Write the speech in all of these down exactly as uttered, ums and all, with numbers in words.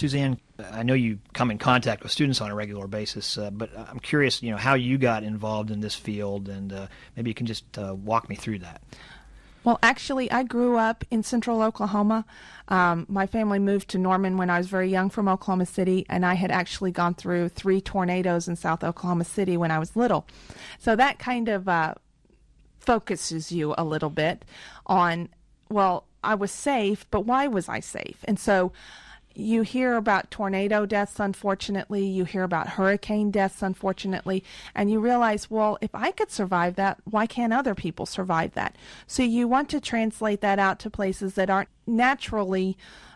Suzanne, I know you come in contact with students on a regular basis, uh, but I'm curious, you know, how you got involved in this field, and uh, maybe you can just uh, walk me through that. Well, actually, I grew up in central Oklahoma. Um, my family moved to Norman when I was very young from Oklahoma City, and I had actually gone through three tornadoes in South Oklahoma City when I was little. So that kind of uh, focuses you a little bit on, well, I was safe, but why was I safe? And so you hear about tornado deaths, unfortunately. You hear about hurricane deaths, unfortunately. And you realize, well, if I could survive that, why can't other people survive that? So you want to translate that out to places that aren't naturally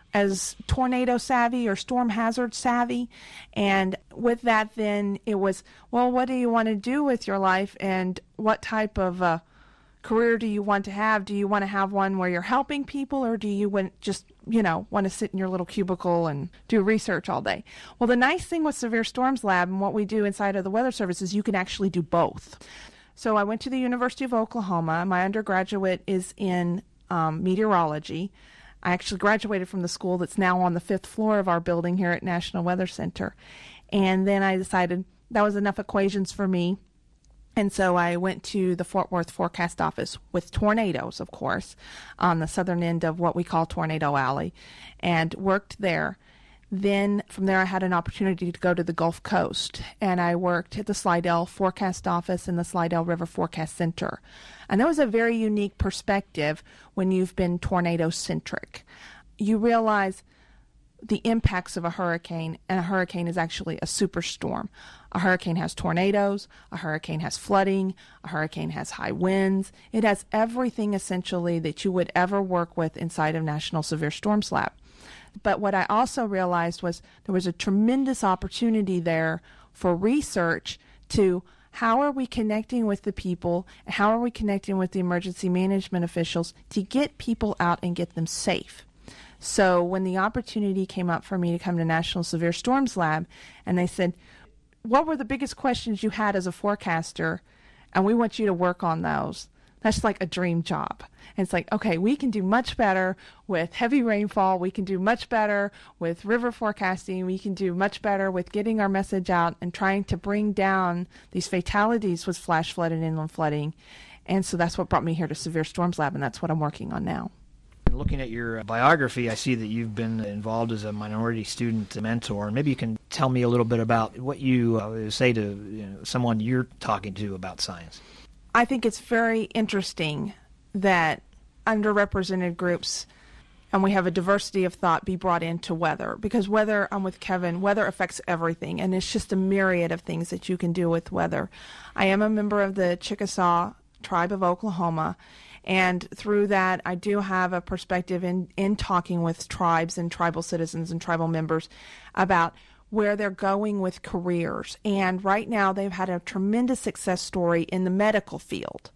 as tornado savvy or storm hazard savvy. And with that, then it was, well, what do you want to do with your life, and what type of uh, career do you want to have? Do you want to have one where you're helping people, or do you want just, you know, want to sit in your little cubicle and do research all day? Well, the nice thing with Severe Storms Lab and what we do inside of the Weather Service is you can actually do both. So I went to the University of Oklahoma. My undergraduate is in um, meteorology. I actually graduated from the school that's now on the fifth floor of our building here at National Weather Center. And then I decided that was enough equations for me. And so I went to the Fort Worth Forecast Office with tornadoes, of course, on the southern end of what we call Tornado Alley, and worked there. Then from there I had an opportunity to go to the Gulf Coast, and I worked at the Slidell Forecast Office and the Slidell River Forecast Center. And that was a very unique perspective when you've been tornado-centric. You realize the impacts of a hurricane, and a hurricane is actually a superstorm. A hurricane has tornadoes, a hurricane has flooding, a hurricane has high winds. It has everything essentially that you would ever work with inside of National Severe Storms Lab. But what I also realized was there was a tremendous opportunity there for research to how are we connecting with the people, how are we connecting with the emergency management officials to get people out and get them safe. So when the opportunity came up for me to come to National Severe Storms Lab, and they said, what were the biggest questions you had as a forecaster, and we want you to work on those. That's like a dream job. And it's like, okay, we can do much better with heavy rainfall. We can do much better with river forecasting. We can do much better with getting our message out and trying to bring down these fatalities with flash flood and inland flooding. And so that's what brought me here to Severe Storms Lab, and that's what I'm working on now. Looking at your biography, I see that you've been involved as a minority student mentor. Maybe you can tell me a little bit about what you uh, say to you know, someone you're talking to about science. I think it's very interesting that underrepresented groups, and we have a diversity of thought, be brought into weather. Because weather, I'm with Kevin, weather affects everything, and it's just a myriad of things that you can do with weather. I am a member of the Chickasaw Tribe of Oklahoma, and through that, I do have a perspective in, in talking with tribes and tribal citizens and tribal members about where they're going with careers. And right now, they've had a tremendous success story in the medical field.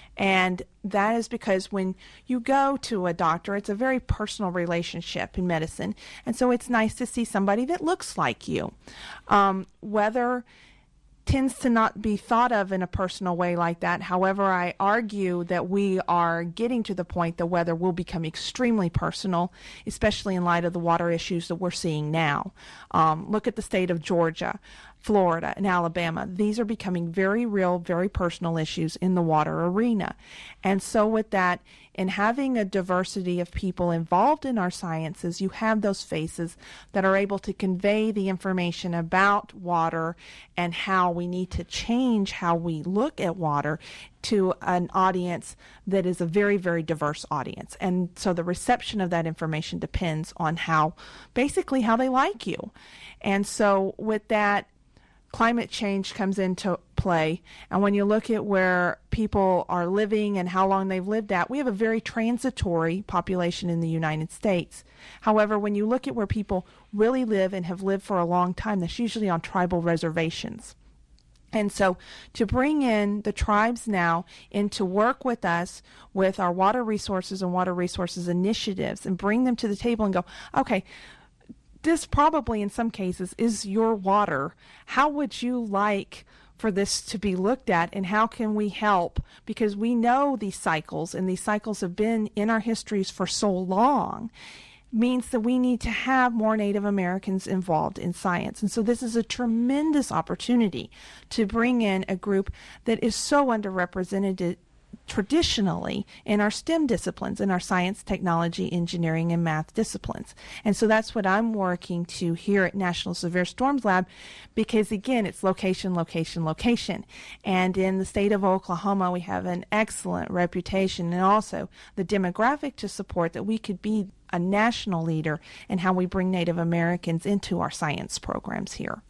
And that is because when you go to a doctor, it's a very personal relationship in medicine. And so it's nice to see somebody that looks like you. Um, whether tends to not be thought of in a personal way like that. However, I argue that we are getting to the point that weather will become extremely personal, especially in light of the water issues that we're seeing now. Um, look at the state of Georgia, Florida, and Alabama. These are becoming very real, very personal issues in the water arena. And so with that, in having a diversity of people involved in our sciences, you have those faces that are able to convey the information about water and how we need to change how we look at water to an audience that is a very, very diverse audience. And so the reception of that information depends on how, basically how they like you. And so with that, climate change comes into play. And when you look at where people are living and how long they've lived at, we have a very transitory population in the United States. However, when you look at where people really live and have lived for a long time, that's usually on tribal reservations. And so to bring in the tribes now in to work with us with our water resources and water resources initiatives and bring them to the table and go, okay, this probably in some cases is your water. How would you like for this to be looked at, and how can we help? Because we know these cycles, and these cycles have been in our histories for so long. means that we need to have more Native Americans involved in science. And so this is a tremendous opportunity to bring in a group that is so underrepresented traditionally in our STEM disciplines, in our science, technology, engineering, and math disciplines. And so that's what I'm working to here at National Severe Storms Lab, because again, it's location, location, location. And in the state of Oklahoma, we have an excellent reputation and also the demographic to support that we could be a national leader in how we bring Native Americans into our science programs here.